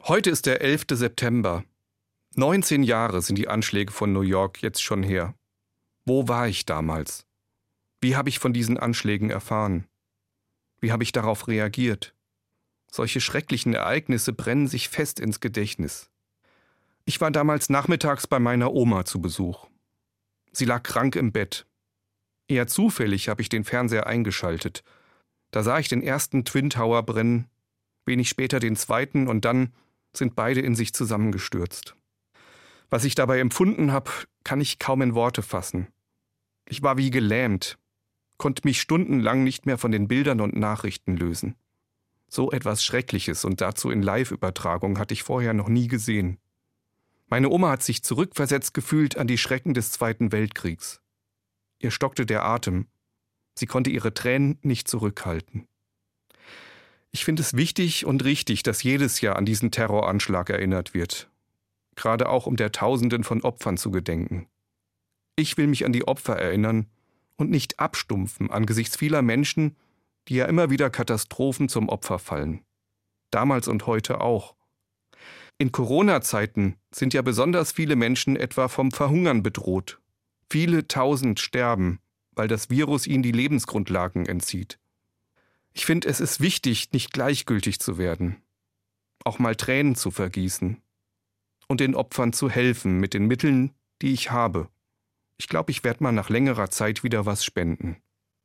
Heute ist der 11. September. 19 Jahre sind die Anschläge von New York jetzt schon her. Wo war ich damals? Wie habe ich von diesen Anschlägen erfahren? Wie habe ich darauf reagiert? Solche schrecklichen Ereignisse brennen sich fest ins Gedächtnis. Ich war damals nachmittags bei meiner Oma zu Besuch. Sie lag krank im Bett. Eher zufällig habe ich den Fernseher eingeschaltet. Da sah ich den ersten Twin Tower brennen, wenig später den zweiten und dann sind beide in sich zusammengestürzt. Was ich dabei empfunden habe, kann ich kaum in Worte fassen. Ich war wie gelähmt, konnte mich stundenlang nicht mehr von den Bildern und Nachrichten lösen. So etwas Schreckliches und dazu in Live-Übertragung hatte ich vorher noch nie gesehen. Meine Oma hat sich zurückversetzt gefühlt an die Schrecken des Zweiten Weltkriegs. Ihr stockte der Atem. Sie konnte ihre Tränen nicht zurückhalten. Ich finde es wichtig und richtig, dass jedes Jahr an diesen Terroranschlag erinnert wird. Gerade auch, um der Tausenden von Opfern zu gedenken. Ich will mich an die Opfer erinnern und nicht abstumpfen angesichts vieler Menschen, die ja immer wieder Katastrophen zum Opfer fallen. Damals und heute auch. In Corona-Zeiten sind ja besonders viele Menschen etwa vom Verhungern bedroht. Viele Tausend sterben, weil das Virus ihnen die Lebensgrundlagen entzieht. Ich finde, es ist wichtig, nicht gleichgültig zu werden, auch mal Tränen zu vergießen und den Opfern zu helfen mit den Mitteln, die ich habe. Ich glaube, ich werde mal nach längerer Zeit wieder was spenden.